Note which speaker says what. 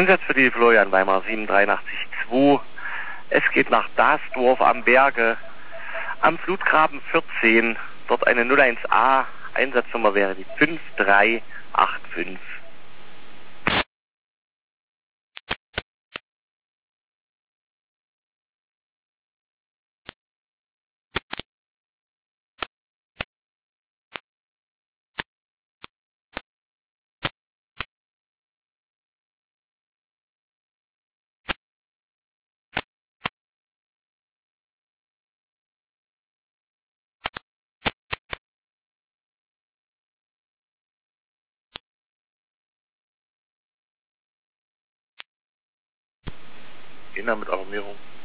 Speaker 1: Einsatz für die Florian Weimar 783-2. Es geht nach Dasdorf am Berge, am Flutgraben 14, dort eine 01A. Einsatznummer wäre die 5385. Gehen wir mit Alarmierung.